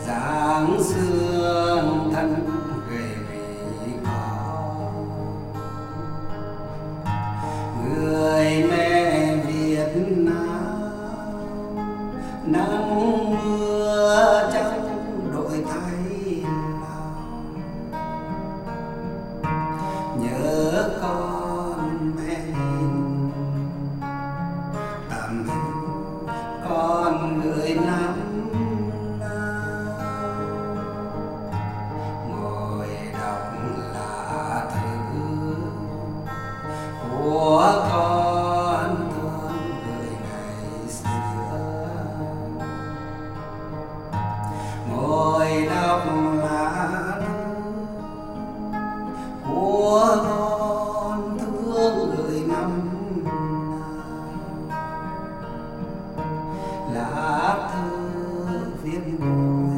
dáng xương thân gầy vì có người mẹ Việt Nam. Nắng mưa chẳng đổi thay lòng, nhớ con mẹ nhìn tầm hình con người năm nào, ngồi đọc lá thư của con thương người ngày xưa, ngồi đọc lá thư của con thương người năm nào. Lá thư viết ngồi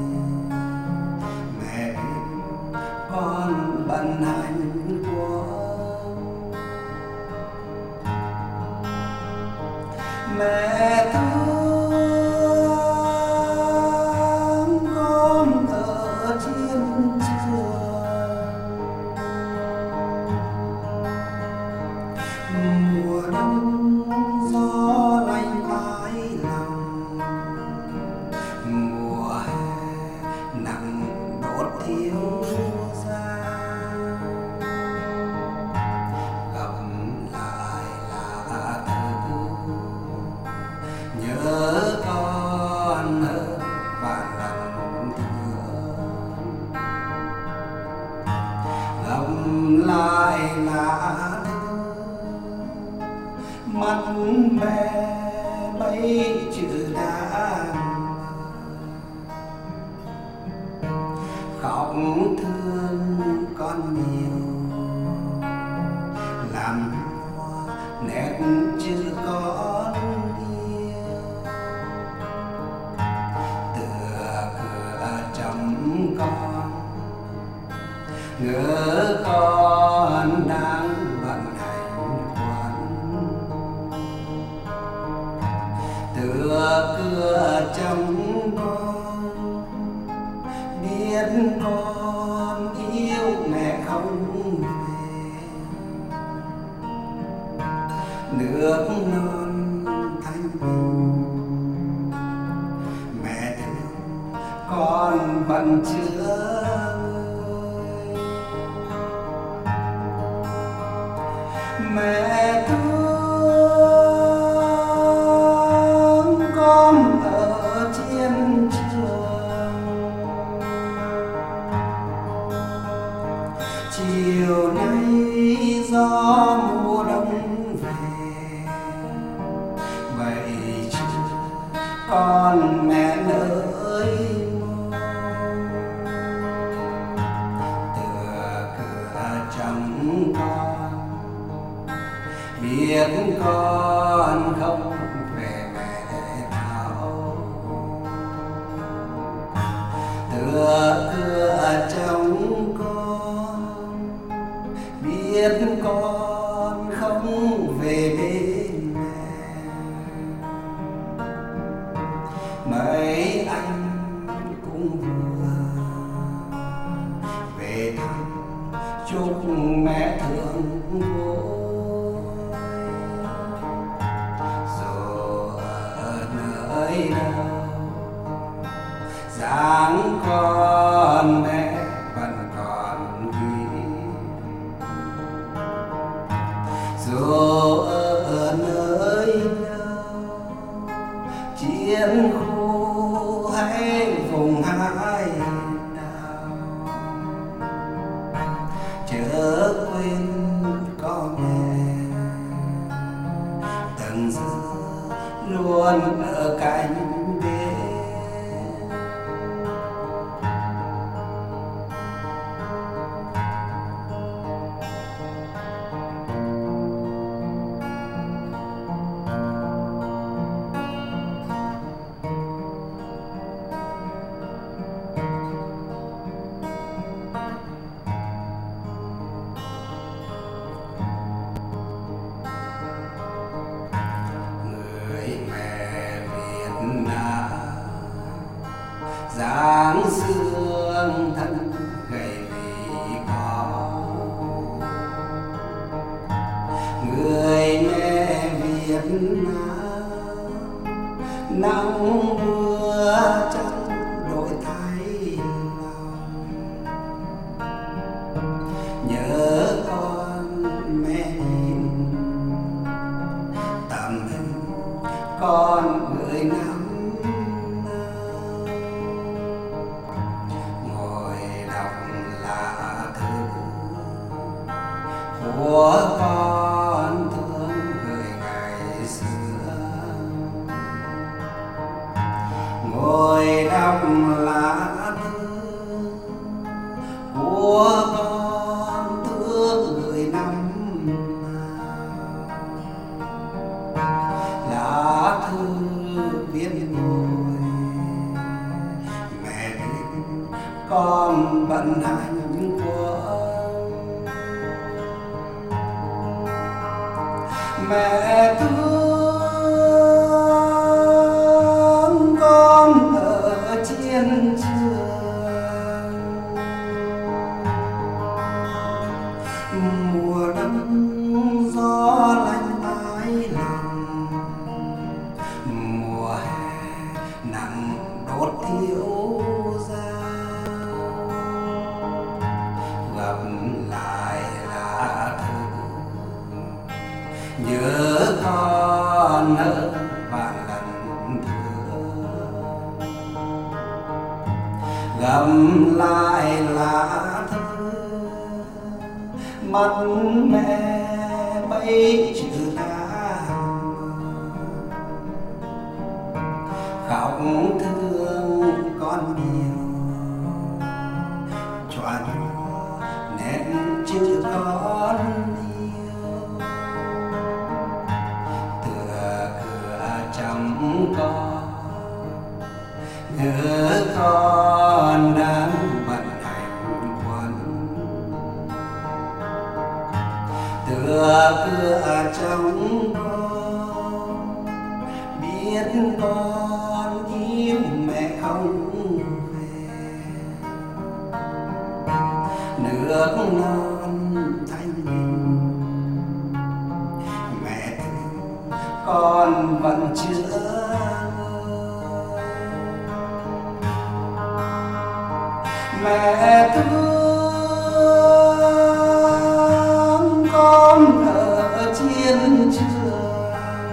mẹ con bận hành quân, mẹ thương con ở chiến trường. Mùa đông gió lạnh mãi lòng, mùa hè nắng đốt thiếu da, gặp lại lá thư nhớ con hơn vạn lần thương, gặp lại lá thư mắt mẹ mấy chữ đã khóc thương con nhiều, làm hoa nét chữ con yêu, tựa cửa trong con ngỡ con đang vận hành quân, tựa cửa trong con biết con yêu mẹ không về, nước non thanh bình mẹ thương con vẫn chứa người. Mẹ thương con ở chiến trường, chiều nay gió mùa đông về, vậy chứ con mẹ nơi mong, tựa cửa trong con biết con không về mẹ thảo, tựa cửa trong con biết con không về bên mẹ. Mấy anh cũng vừa về thăm chúc mẹ thương gối, dù ở nơi đâu dáng con mẹ vẫn còn ghi, dù ở nơi đâu chiến khu hay vùng hải đảo, chớ quên có mẹ từng giờ luôn ở cạnh bên. dáng xương thân gầy vì có người mẹ Việt Nam nắng mưa chẳng đổi thay lòng. Nhớ con mẹ nhìn tầm hình con người năm ngồi đọc lá thư của con thương người ngày xưa. Ngồi đọc lá thư của con thương người năm lá thư viết ngồi mẹ biết con bận hành quân. Mẹ thương con ở chiến trường, mùa đông gió lạnh mái lòng, mùa hè nắng đốt thiếu dao. Gặp lại lá thư nhớ con ở vạn lần thương. Gặp lại lá thư mắt mẹ bấy chữ đã khóc thương con nhiều choa nhỏ nét chữ con yêu. Tựa cửa trong con nhớ con đang bận hành quân. Tựa cửa trong con biết con yêu mẹ không về. Nước non thanh bình mẹ thương con vẫn chưa ngơi. Mẹ thương con ở chiến trường,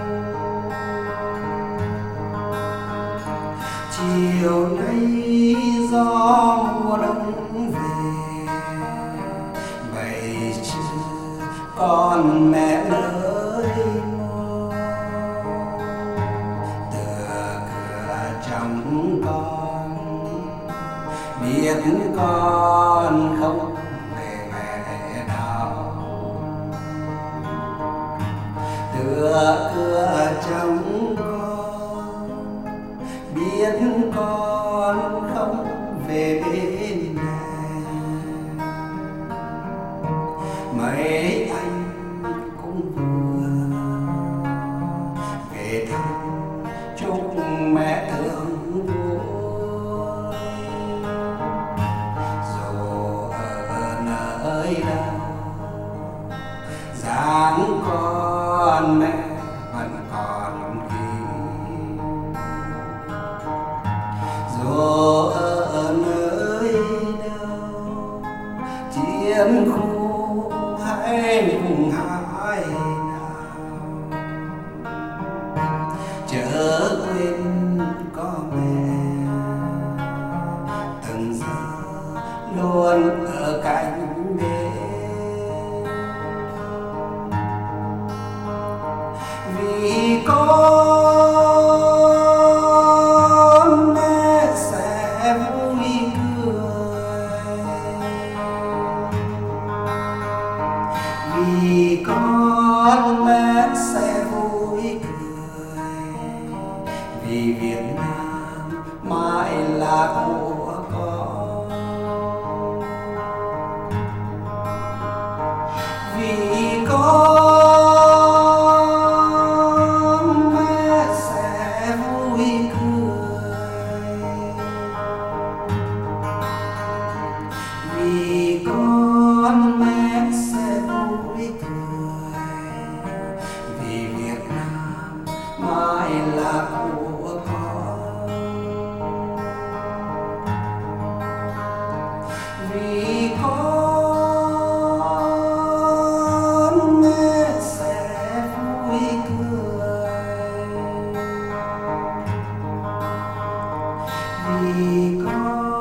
chiều nay gió mùa đông về. Vậy chứ con mẹ ơi mô, tựa cửa trong con biết con không về mẹ nào. Tựa cửa trong con biết con không về bên mẹ. Mấy anh cũng vừa về thăm chúc mẹ thương vui. Dù ở nơi đâu dáng con mẹ vẫn còn ghi. Dù ở nơi đâu chiến khu hay vùng hải nào, chớ quên có mẹ từng giờ luôn ở cạnh bên. Vì con mẹ sẽ vui cười, vì con mẹ sẽ vui cười. Vì Việt Nam mãi là của con. hoa